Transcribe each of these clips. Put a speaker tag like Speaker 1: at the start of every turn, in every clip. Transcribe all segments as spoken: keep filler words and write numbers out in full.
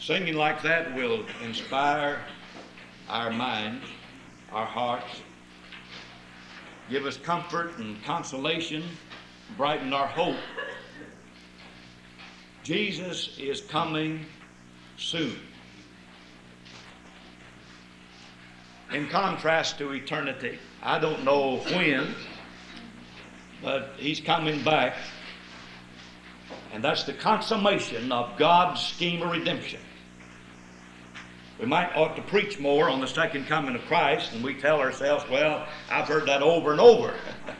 Speaker 1: Singing like that will inspire our minds, our hearts, give us comfort and consolation, brighten our hope. Jesus is coming soon. In contrast to eternity, I don't know when, but he's coming back. And that's the consummation of God's scheme of redemption. We might ought to preach more on the second coming of Christ, and we tell ourselves, well, I've heard that over and over.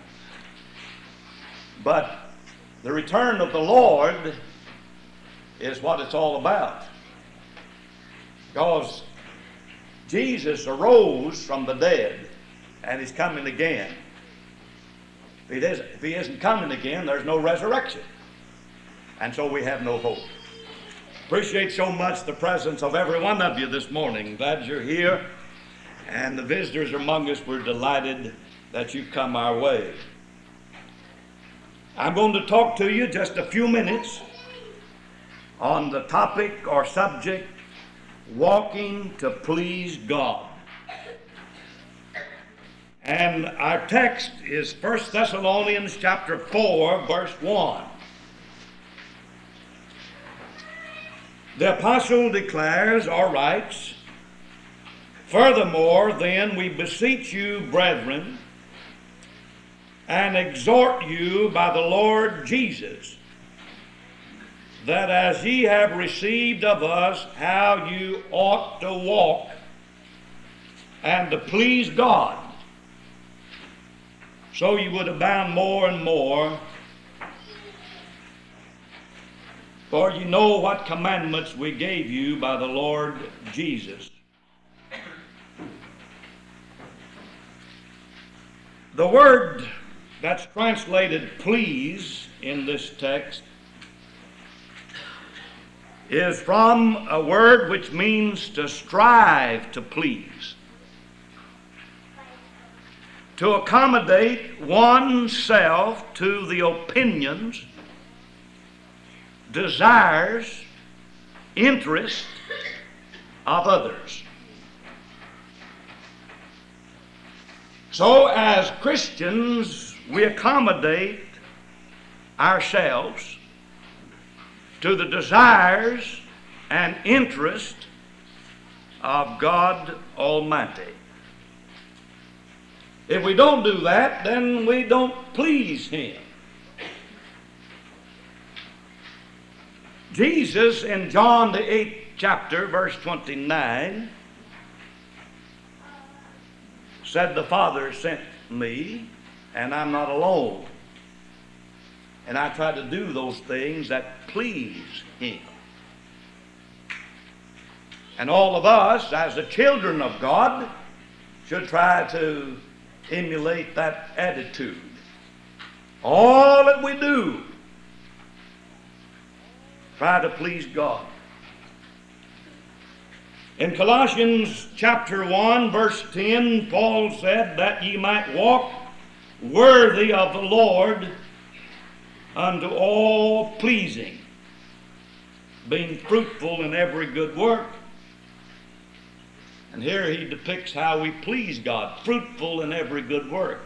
Speaker 1: But the return of the Lord is what it's all about. Because Jesus arose from the dead, and he's coming again. If he isn't, if he isn't coming again, there's no resurrection. And so we have no hope. Appreciate so much the presence of every one of you this morning. Glad you're here. And the visitors among us, we're delighted that you've come our way. I'm going to talk to you just a few minutes on the topic or subject, walking to please God. And our text is First Thessalonians chapter four, verse one. The apostle declares or writes, "Furthermore, then, we beseech you, brethren, and exhort you by the Lord Jesus, that as ye have received of us how you ought to walk and to please God, so you would abound more and more. For you know what commandments we gave you by the Lord Jesus." The word that's translated please in this text is from a word which means to strive to please, to accommodate oneself to the opinions, desires, interest of others. So as Christians, we accommodate ourselves to the desires and interest of God Almighty. If we don't do that, then we don't please Him. Jesus in John the eighth chapter, verse twenty-nine, said, "The Father sent me, and I'm not alone. And I try to do those things that please Him." And all of us, as the children of God, should try to emulate that attitude. All that we do, try to please God. In Colossians chapter one, verse ten, Paul said that ye might walk worthy of the Lord unto all pleasing, being fruitful in every good work. And here he depicts how we please God, fruitful in every good work,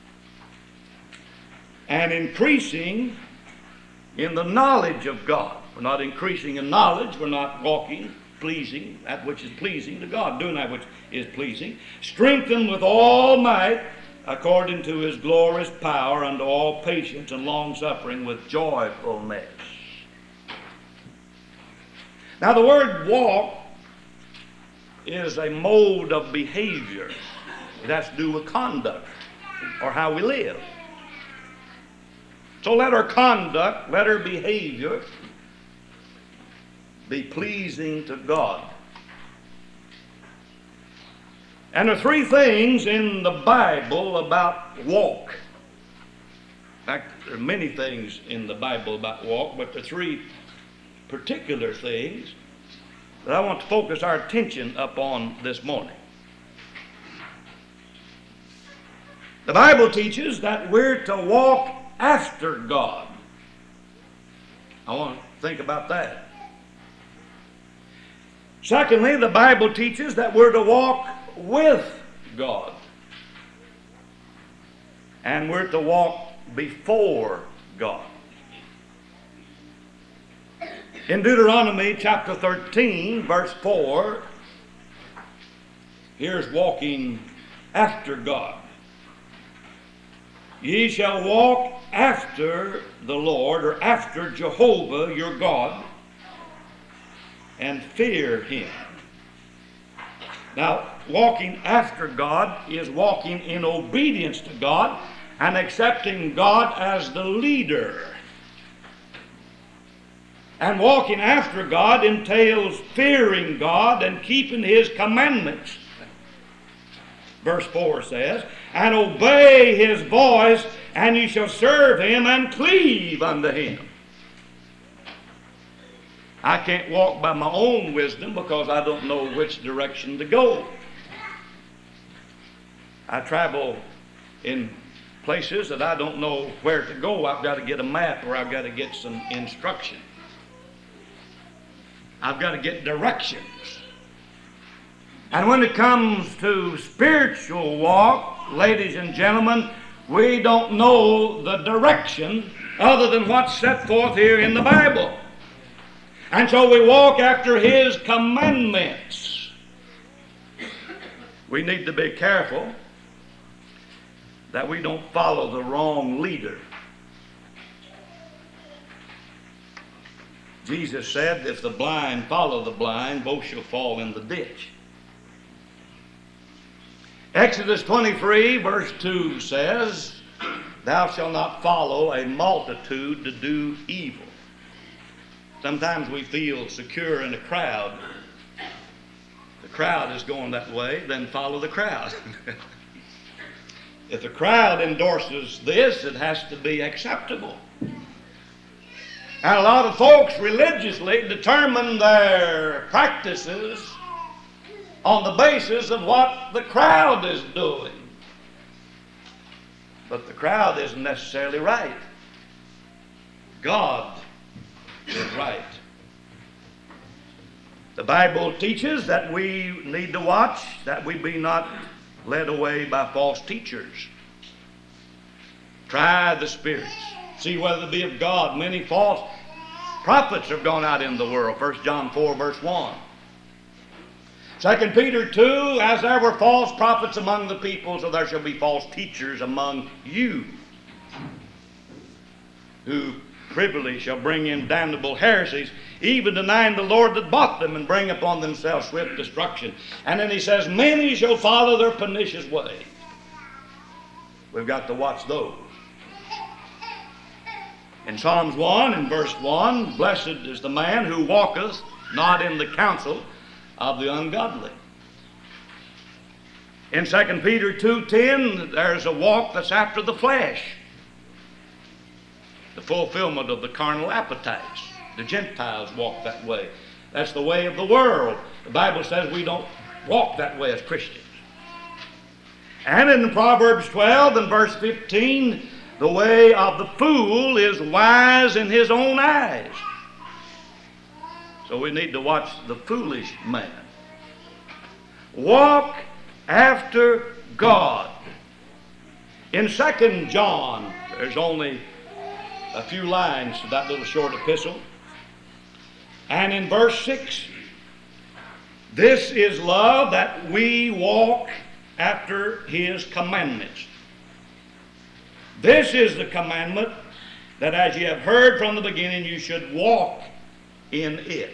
Speaker 1: and increasing in the knowledge of God. We're not increasing in knowledge. We're not walking, pleasing, that which is pleasing to God, doing that which is pleasing. Strengthened with all might, according to His glorious power, unto all patience and long-suffering with joyfulness. Now the word walk is a mode of behavior. It has to do with conduct, or how we live. So let our conduct, let our behavior be pleasing to God. And there are three things in the Bible about walk. In fact, there are many things in the Bible about walk, but the three particular things that I want to focus our attention upon this morning. The Bible teaches that we're to walk after God. I want to think about that. Secondly, the Bible teaches that we're to walk with God. And we're to walk before God. In Deuteronomy chapter thirteen, verse four, here's walking after God. Ye shall walk after the Lord, or after Jehovah your God, and fear him. Now, walking after God is walking in obedience to God and accepting God as the leader. And walking after God entails fearing God and keeping his commandments. Verse four says, and obey his voice, and ye shall serve him and cleave unto him. I can't walk by my own wisdom because I don't know which direction to go. I travel in places that I don't know where to go. I've got to get a map, or I've got to get some instruction. I've got to get directions. And when it comes to spiritual walk, ladies and gentlemen, we don't know the direction other than what's set forth here in the Bible. And so we walk after his commandments. We need to be careful that we don't follow the wrong leader. Jesus said, if the blind follow the blind, both shall fall in the ditch. Exodus twenty-three, verse two says, thou shalt not follow a multitude to do evil. Sometimes we feel secure in a crowd. The crowd is going that way, then follow the crowd. If the crowd endorses this, it has to be acceptable. And a lot of folks religiously determine their practices on the basis of what the crowd is doing. But the crowd isn't necessarily right. God is right. The Bible teaches that we need to watch that we be not led away by false teachers. Try the spirits. See whether it be of God. Many false prophets have gone out in the world. First John four, verse one. Second Peter two, as there were false prophets among the people, so there shall be false teachers among you, who privily shall bring in damnable heresies, even denying the Lord that bought them, and bring upon themselves swift destruction. And then he says, many shall follow their pernicious way. We've got to watch those. In Psalms one, in verse one, blessed is the man who walketh not in the counsel of the ungodly. In Second Peter two ten, there's a walk that's after the flesh. The fulfillment of the carnal appetites. The Gentiles walk that way. That's the way of the world. The Bible says we don't walk that way as Christians. And in Proverbs twelve and verse fifteen, the way of the fool is wise in his own eyes. So we need to watch the foolish man. Walk after God. In Second John, there's only a few lines to that little short epistle. And in verse six, this is love, that we walk after his commandments. This is the commandment, that as ye have heard from the beginning, you should walk in it.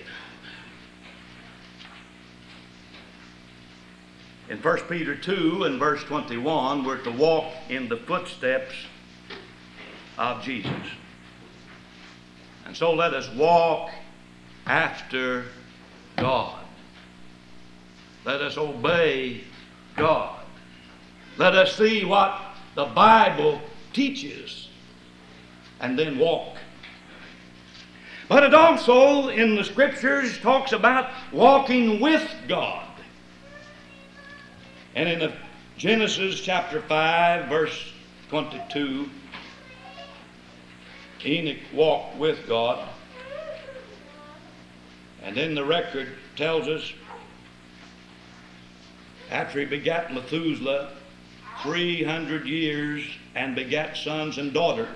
Speaker 1: In First Peter two and verse twenty-one, we're to walk in the footsteps of Jesus. And so let us walk after God. Let us obey God. Let us see what the Bible teaches and then walk. But it also in the Scriptures talks about walking with God. And in the Genesis chapter five verse twenty-two, Enoch walked with God. And then the record tells us, after he begat Methuselah three hundred years and begat sons and daughters.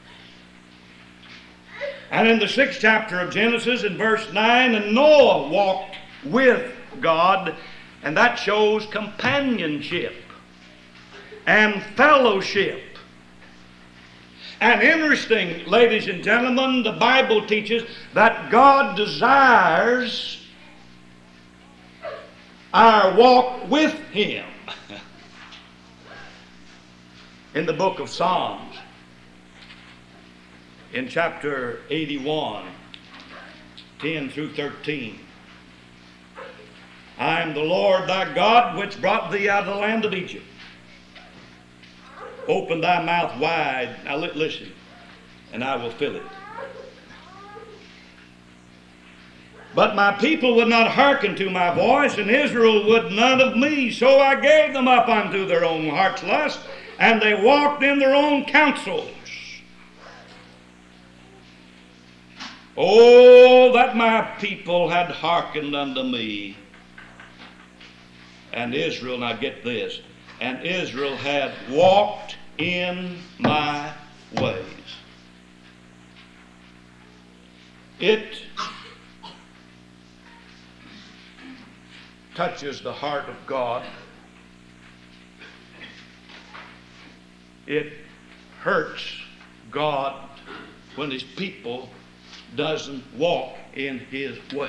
Speaker 1: And in the sixth chapter of Genesis, in verse nine, and Noah walked with God, and that shows companionship and fellowship. And interesting, ladies and gentlemen, the Bible teaches that God desires our walk with Him. In the book of Psalms, in chapter eighty-one, ten through thirteen, I am the Lord thy God, which brought thee out of the land of Egypt. Open thy mouth wide, now listen, and I will fill it. But my people would not hearken to my voice, and Israel would none of me. So I gave them up unto their own heart's lust, and they walked in their own counsels. Oh, that my people had hearkened unto me. And Israel, now get this, and Israel had walked in my ways. It touches the heart of God. It hurts God when His people doesn't walk in His ways.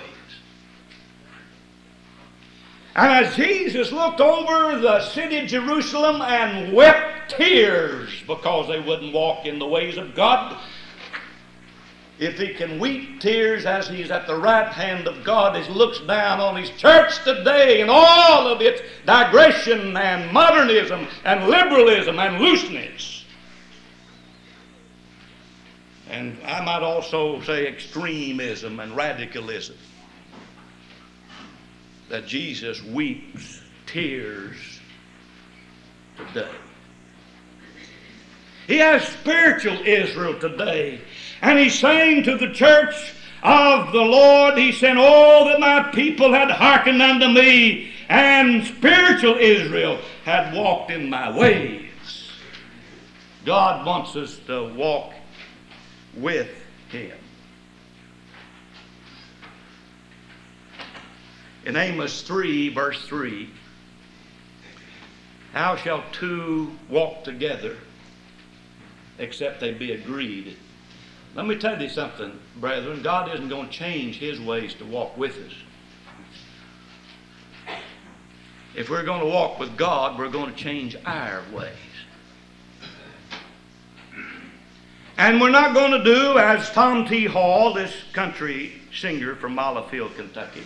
Speaker 1: And as Jesus looked over the city of Jerusalem and wept tears because they wouldn't walk in the ways of God, if He can weep tears as He's at the right hand of God, as He looks down on His church today and all of its digression and modernism and liberalism and looseness, and I might also say extremism and radicalism, that Jesus weeps tears today. He has spiritual Israel today. And He's saying to the church of the Lord, He said, oh, that my people had hearkened unto me, and spiritual Israel had walked in my ways. God wants us to walk with Him. In Amos three, verse three, how shall two walk together except they be agreed? Let me tell you something, brethren. God isn't going to change His ways to walk with us. If we're going to walk with God, we're going to change our ways. And we're not going to do as Tom T. Hall, this country singer from Malifield, Kentucky.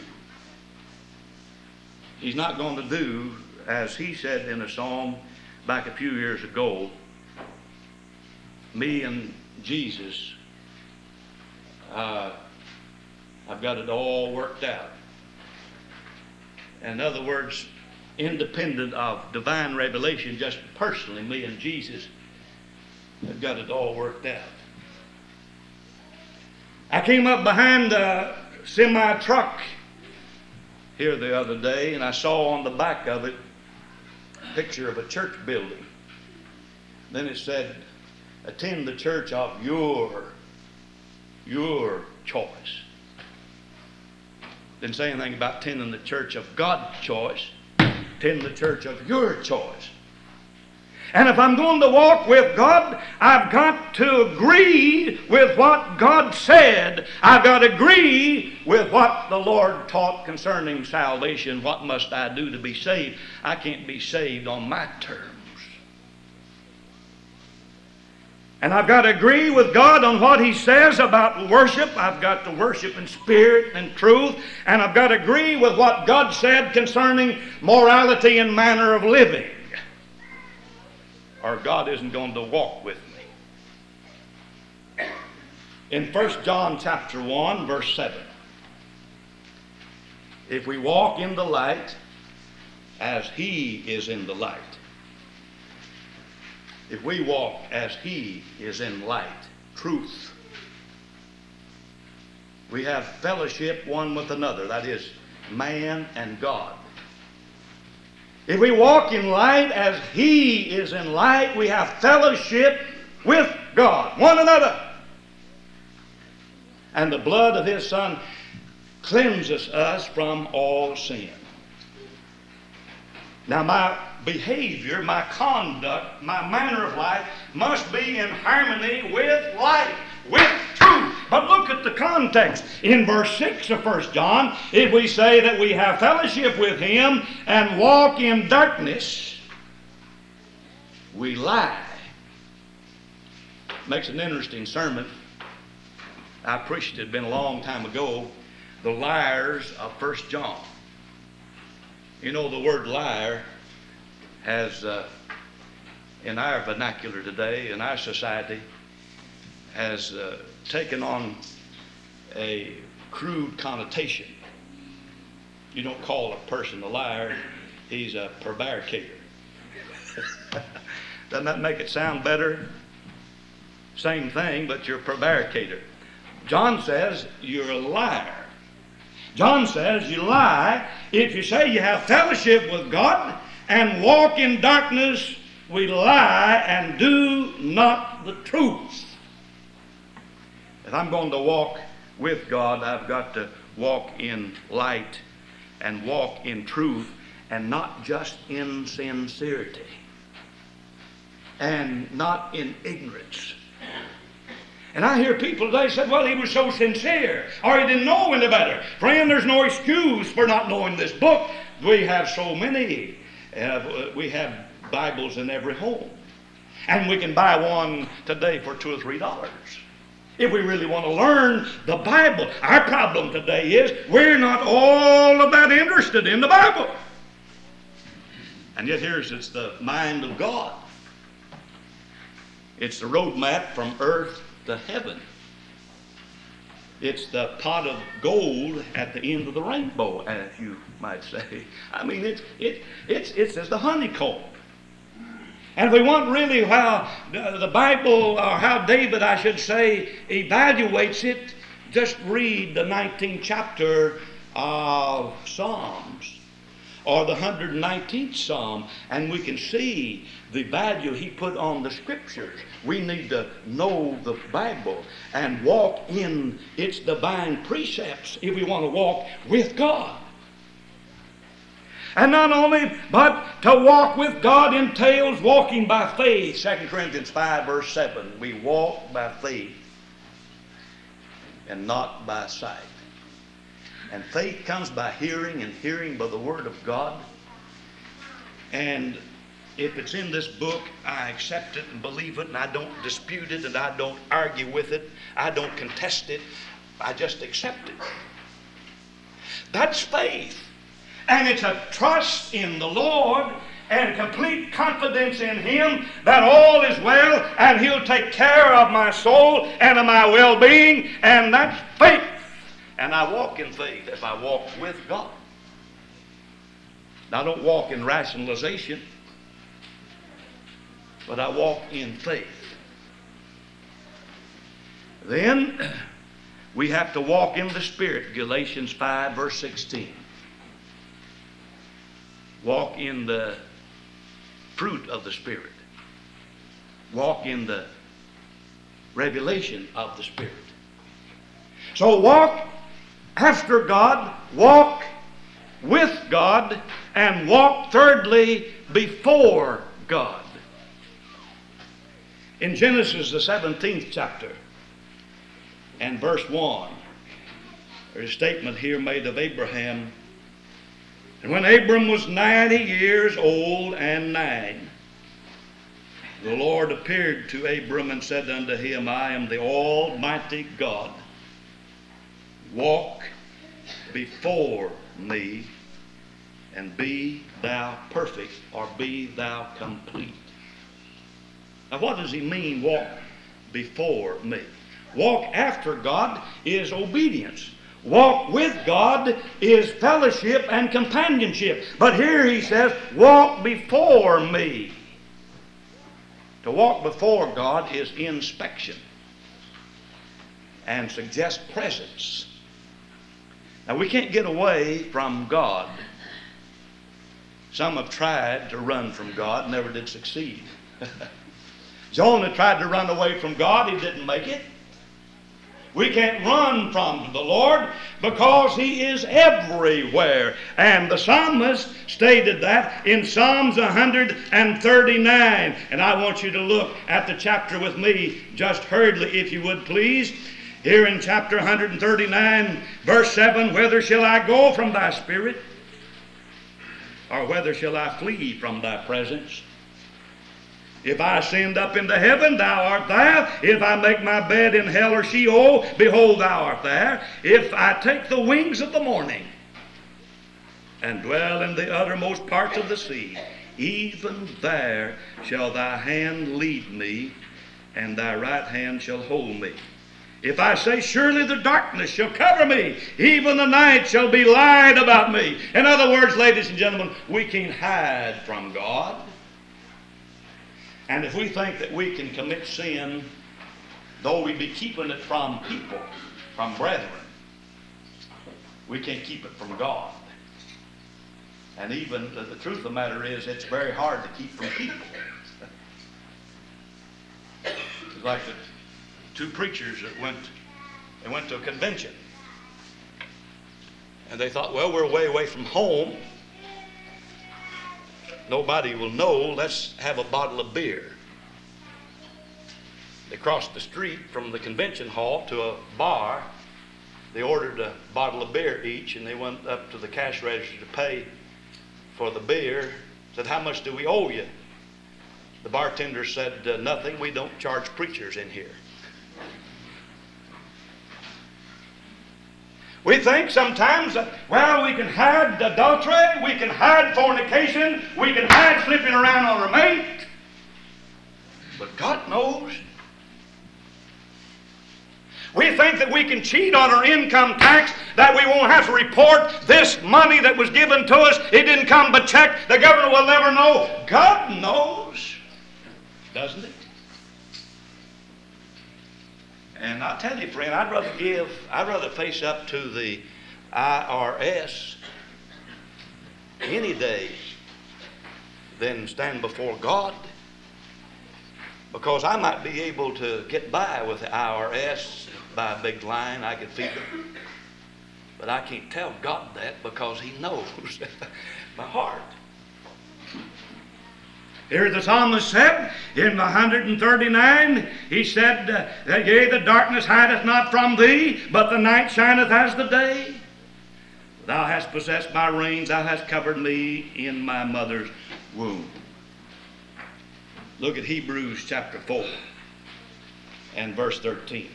Speaker 1: He's not going to do, as he said in a song back a few years ago, me and Jesus, uh, I've got it all worked out. In other words, independent of divine revelation, just personally, me and Jesus have got it all worked out. I came up behind a semi-truck here the other day, and I saw on the back of it a picture of a church building. Then it said, attend the church of your, your choice. Didn't say anything about attending the church of God's choice. Attend the church of your choice. And if I'm going to walk with God, I've got to agree with what God said. I've got to agree with what the Lord taught concerning salvation. What must I do to be saved? I can't be saved on my terms. And I've got to agree with God on what He says about worship. I've got to worship in spirit and truth. And I've got to agree with what God said concerning morality and manner of living, or God isn't going to walk with me. In First John chapter one, verse seven, if we walk in the light as He is in the light, if we walk as He is in light, truth, We have fellowship one with another. That is, man and God. If we walk in light as He is in light, we have fellowship with God, one another. And the blood of His Son cleanses us from all sin. Now my behavior, my conduct, my manner of life must be in harmony with light, with truth. But look at the context. In verse six of First John, if we say that we have fellowship with Him and walk in darkness, we lie. Makes an interesting sermon. I preached it, it'd been a long time ago, the liars of First John. You know, the word liar has, uh, in our vernacular today, in our society, has uh, taken on a crude connotation. You don't call a person a liar, he's a prevaricator. Doesn't that make it sound better? Same thing, but you're a prevaricator. John says you're a liar. John says you lie if you say you have fellowship with God and walk in darkness. We lie and do not the truth. If I'm going to walk with God, I've got to walk in light and walk in truth, and not just in sincerity and not in ignorance. And I hear people today say, well, he was so sincere, or he didn't know any better. Friend, there's no excuse for not knowing this book. We have so many. Uh, we have Bibles in every home. And we can buy one today for two or three dollars. If we really want to learn the Bible. Our problem today is we're not all of that interested in the Bible. And yet here's, it's the mind of God. It's the roadmap from earth to heaven. It's the pot of gold at the end of the rainbow, as you might say. I mean, it's it, it's it's as the honeycomb. And if we want really how the Bible, or how David, I should say, evaluates it, just read the nineteenth chapter of Psalms, or the one hundred nineteenth Psalm, and we can see the value he put on the Scriptures. We need to know the Bible and walk in its divine precepts if we want to walk with God. And not only, but to walk with God entails walking by faith. Second Corinthians five verse seven. We walk by faith and not by sight. And faith comes by hearing, and hearing by the Word of God. And if it's in this book, I accept it and believe it, and I don't dispute it, and I don't argue with it. I don't contest it. I just accept it. That's faith. And it's a trust in the Lord and complete confidence in Him that all is well, and He'll take care of my soul and of my well-being, and that's faith. And I walk in faith if I walk with God. Now, I don't walk in rationalization, but I walk in faith. Then we have to walk in the Spirit. Galatians five verse sixteen. Walk in the fruit of the Spirit. Walk in the revelation of the Spirit. So walk after God, walk with God, and walk thirdly before God. In Genesis the seventeenth chapter and verse one, there's a statement here made of Abraham. And when Abram was ninety years old and nine, the Lord appeared to Abram and said unto him, I am the Almighty God. Walk before me, and be thou perfect, or be thou complete. Now, what does he mean, walk before me? Walk after God is obedience. Walk with God is fellowship and companionship. But here he says, walk before me. To walk before God is inspection and suggests presence. Now, we can't get away from God. Some have tried to run from God, never did succeed. Jonah tried to run away from God, he didn't make it. We can't run from the Lord because He is everywhere. And the psalmist stated that in Psalms one thirty-nine. And I want you to look at the chapter with me just hurriedly, if you would please. Here in chapter one thirty-nine, verse seven, "Whither shall I go from thy spirit? Or whither shall I flee from thy presence? If I ascend up into heaven, thou art there. If I make my bed in hell or Sheol, behold, thou art there. If I take the wings of the morning and dwell in the uttermost parts of the sea, even there shall thy hand lead me, and thy right hand shall hold me. If I say, surely the darkness shall cover me, even the night shall be light about me." In other words, ladies and gentlemen, we can't hide from God. And if we think that we can commit sin, though we be keeping it from people, from brethren, we can't keep it from God. And even the, the truth of the matter is, it's very hard to keep from people. It's like the two preachers that went, they went to a convention. And they thought, well, we're way away from home. Nobody will know. Let's have a bottle of beer. They crossed the street from the convention hall to a bar. They ordered a bottle of beer each, and they went up to the cash register to pay for the beer. Said, "How much do we owe you?" The bartender said, uh, "Nothing. We don't charge preachers in here." We think sometimes, uh, well, we can hide adultery, we can hide fornication, we can hide slipping around on our mate. But God knows. We think that we can cheat on our income tax, that we won't have to report this money that was given to us. It didn't come by check. The government will never know. God knows, doesn't it? And I tell you, friend, I'd rather give, I'd rather face up to the I R S any day than stand before God, because I might be able to get by with the I R S by a big line. I could feed them. But I can't tell God that, because He knows my heart. Here the psalmist said in one thirty-nine, he said, uh, "Yea, the darkness hideth not from thee, but the night shineth as the day. Thou hast possessed my reins, thou hast covered me in my mother's womb." Look at Hebrews chapter four and verse thirteen.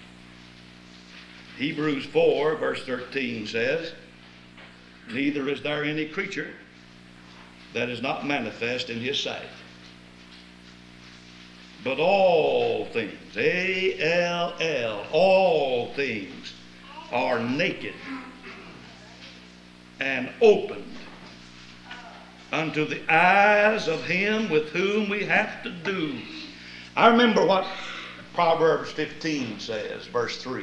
Speaker 1: Hebrews four verse thirteen says, "Neither is there any creature that is not manifest in His sight. But all things," A L L, all things are naked and opened unto the eyes of Him with whom we have to do. I remember what Proverbs fifteen says, verse three.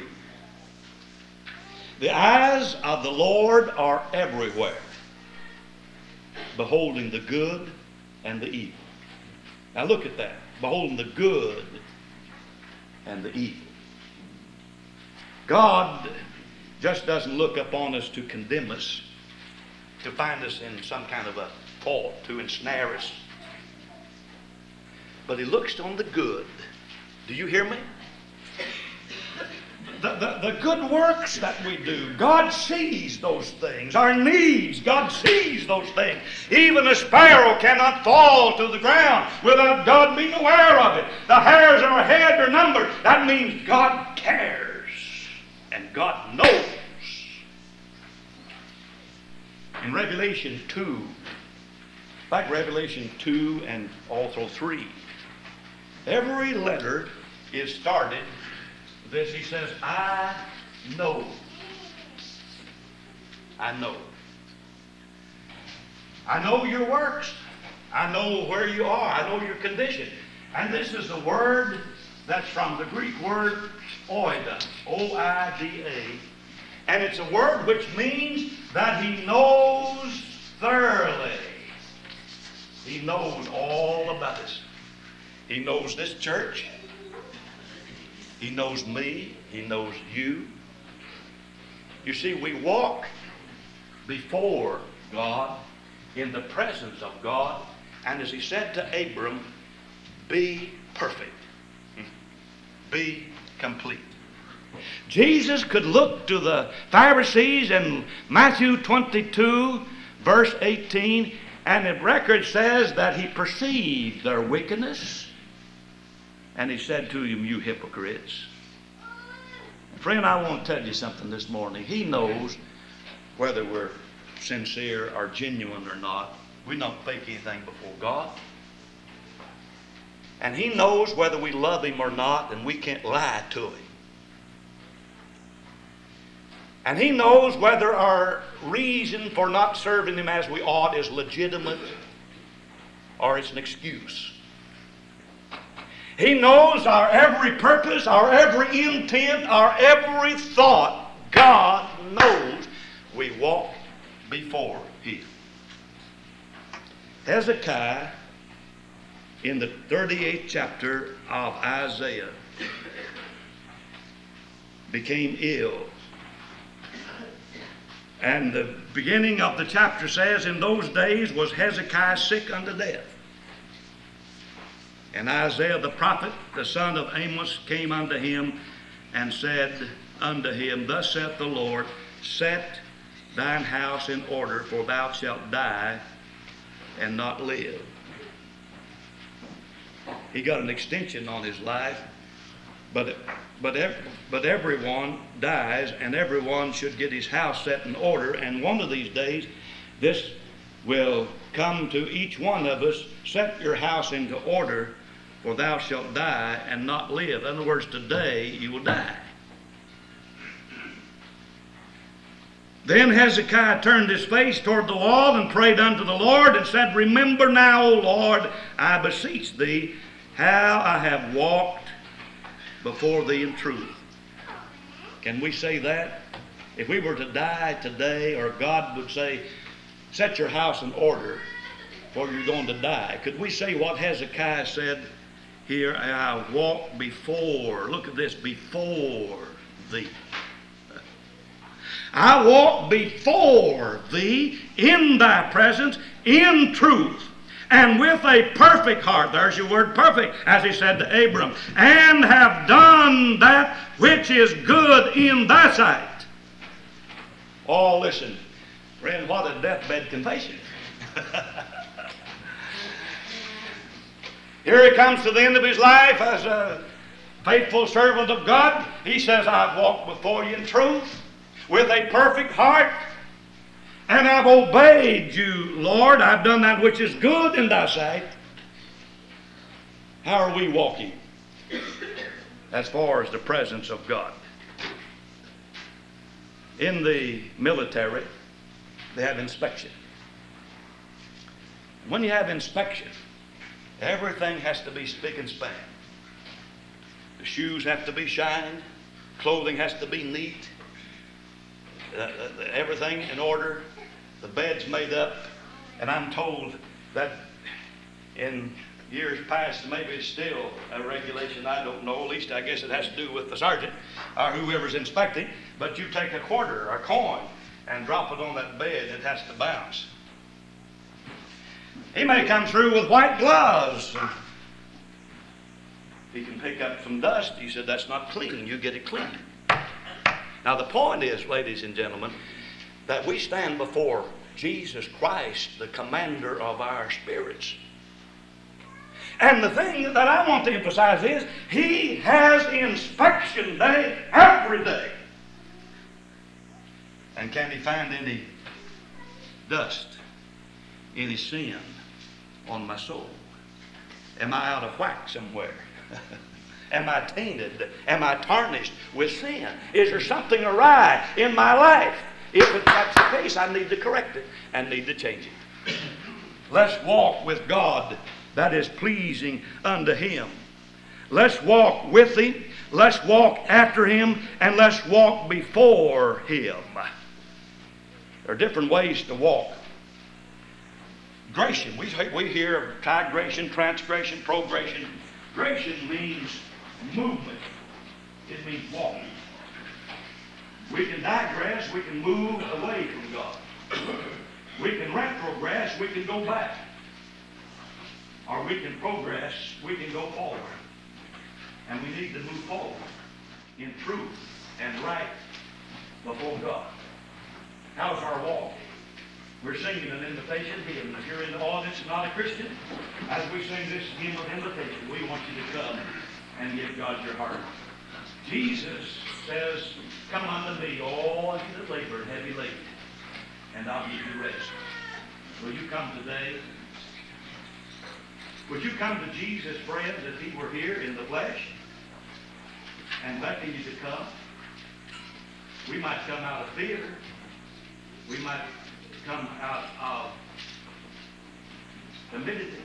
Speaker 1: "The eyes of the Lord are everywhere, beholding the good and the evil." Now look at that. Beholding the good and the evil. God just doesn't look upon us to condemn us, to find us in some kind of a fault, to ensnare us. But He looks on the good. Do you hear me? The, the, the good works that we do, God sees those things. Our needs, God sees those things. Even a sparrow cannot fall to the ground without God being aware of it. The hairs on our head are numbered. That means God cares and God knows. In Revelation two, in fact, Revelation two and also three, every letter is started this. He says, "I know." I know. I know your works. I know where you are. I know your condition. And this is a word that's from the Greek word oida, O I D A. And it's a word which means that he knows thoroughly. He knows all about us. He knows this church. He knows me. He knows you. You see, we walk before God, in the presence of God, and as he said to Abram, be perfect. Be complete. Jesus could look to the Pharisees in Matthew twenty-two, verse eighteen, and the record says that he perceived their wickedness, and he said to them, you hypocrites. Friend, I want to tell you something this morning. He knows whether we're sincere or genuine or not. We don't fake anything before God. And he knows whether we love him or not, and we can't lie to him. And he knows whether our reason for not serving him as we ought is legitimate or it's an excuse. He knows our every purpose, our every intent, our every thought. God knows we walk before him. Hezekiah, in the thirty-eighth chapter of Isaiah, became ill. And the beginning of the chapter says, in those days was Hezekiah sick unto death. And Isaiah the prophet, the son of Amos, came unto him and said unto him, thus saith the Lord, set thine house in order, for thou shalt die and not live. He got an extension on his life, but but but everyone dies, and everyone should get his house set in order. And one of these days, this will come to each one of us: set your house into order, for thou shalt die and not live. In other words, today you will die. Then Hezekiah turned his face toward the wall and prayed unto the Lord and said, remember now, O Lord, I beseech thee, how I have walked before thee in truth. Can we say that? If we were to die today, or God would say, set your house in order, for you're going to die, could we say what Hezekiah said here? I walk before, look at this, before thee. I walk before thee in thy presence in truth, and with a perfect heart. There's your word, perfect, as he said to Abram, and have done that which is good in thy sight. Oh, listen, friend, what a deathbed confession. Here he comes to the end of his life as a faithful servant of God. He says, I've walked before you in truth, with a perfect heart, and I've obeyed you, Lord. I've done that which is good in thy sight. How are we walking as far as the presence of God? In the military, they have inspection. When you have inspection, everything has to be spick and span. The shoes have to be shined. Clothing has to be neat. Uh, uh, everything in order, the bed's made up, and I'm told that in years past, maybe it's still a regulation, I don't know, at least I guess it has to do with the sergeant or whoever's inspecting, but you take a quarter or a coin and drop it on that bed, it has to bounce. He may come through with white gloves. He can pick up some dust. He said, that's not clean, you get it clean. Now the point is, ladies and gentlemen, that we stand before Jesus Christ, the commander of our spirits. And the thing that I want to emphasize is, he has inspection day every day. And can he find any dust, any sin on my soul? Am I out of whack somewhere? Am I tainted? Am I tarnished with sin? Is there something awry in my life? If that's the case, I need to correct it and need to change it. Let's walk with God that is pleasing unto him. Let's walk with him. let's walk after Him, and let's walk before Him. There are different ways to walk. Gration. We, we hear of trigration, transgression, progression. Gration means movement. It means walking. We can digress. We can move away from God. We can retrogress. We can go back. Or we can progress. We can go forward. And we need to move forward in truth and right before God. How's our walk? We're singing an invitation hymn. If you're in the audience and not a Christian, as we sing this hymn of invitation, we want you to come and give God your heart. Jesus says, "Come unto me, all you that labor and heavy laden, and I'll give you rest." Will you come today? Would you come to Jesus, friends, if He were here in the flesh and beckon you to come? We might come out of fear. We might come out of timidity.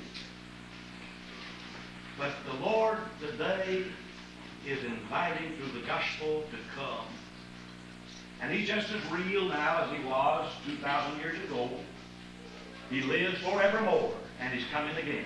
Speaker 1: But the Lord today is inviting through the gospel to come. And He's just as real now as He was two thousand years ago. He lives forevermore, and He's coming again.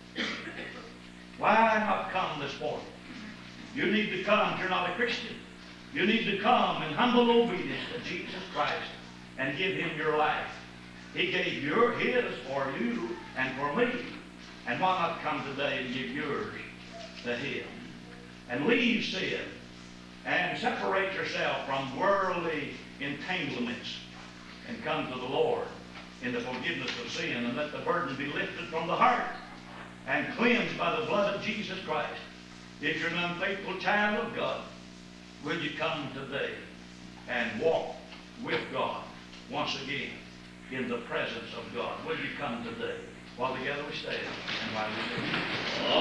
Speaker 1: Why not come this morning? You need to come if you're not a Christian. You need to come in humble obedience to Jesus Christ and give Him your life. He gave your His for you and for me. And why not come today and give yours to Him? And leave sin and separate yourself from worldly entanglements and come to the Lord in the forgiveness of sin, and let the burden be lifted from the heart and cleansed by the blood of Jesus Christ. If you're an unfaithful child of God, will you come today and walk with God once again in the presence of God? Will you come today? While together we stand and while we sing.